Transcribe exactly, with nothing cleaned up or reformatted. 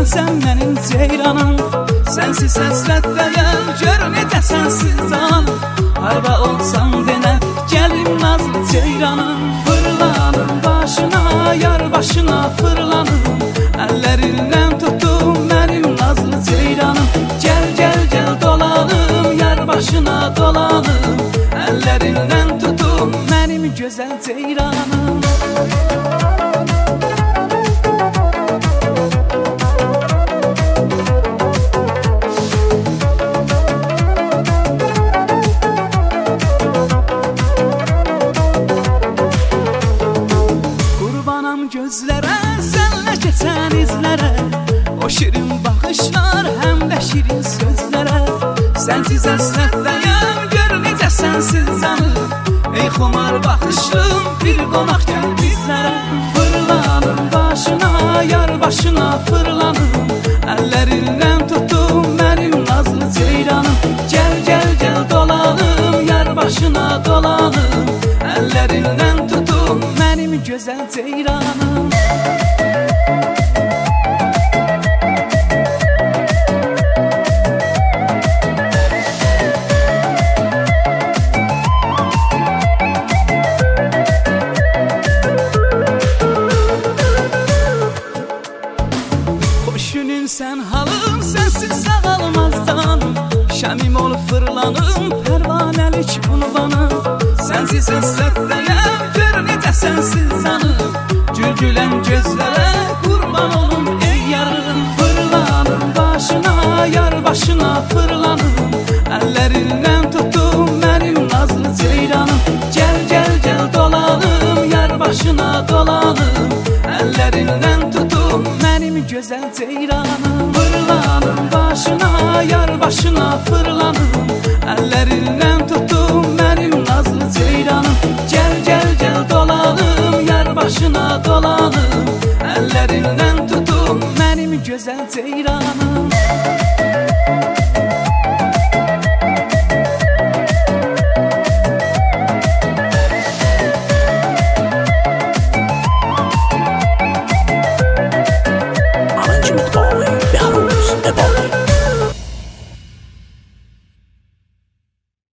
Sən mənim ceyranım, sənsiz həsrətdəyəm, gör necə sənsiz canım. Harda olsam denə, gəlim nazlı ceyranım. Fırlanım başına, yar başına fırlanım. Əllərindən tutum mənim nazlı ceyranım. Gəl, gəl, gəl dolanım, yar başına dolanım. Əllərindən tutum mənim gözəl ceyranım. Gözlərə, sənlə keçən izlərə, o şirin baxışlar, həm də şirin sözlərə. Sənsiz həsrətdəyəm, gör necə sənsiz canım. Ey xumar baxışlım, bir qonaq gəl bizlərə. Fırlanım başına, yar başına fırlanım. Əllərindən tutum mənim nazlı ceyranım. Gəl, gəl, gəl dolanım, yar başına dolanım. Əllərindən tutum mənim gözəl ceyranım. Xoşunun sən halım, sənsiz sağalmazdan. Şəmim olub fırlanım, pərvanəlik unvanım. Sənsiz həsrətdəyəm, gör necə sənsiz canım. Gülgülən gözlərə qurban olum ey yarım. Fırlanım başına, yar başına fırlanım. Əllərindən tutum mənim nazlı ceyranım. Gəl, gəl, gəl dolanım, yar başına dolanım. Əllərindən tutum mənim gözəl ceyranım. Fırlanım başına, yar başına fırlanım. Əllərindən tutum mənim nazlı ceyranım. Gəl, gəl, gəl dolanım, yar başına dolanım. Əllərindən tutum mənim gözəl ceyranım.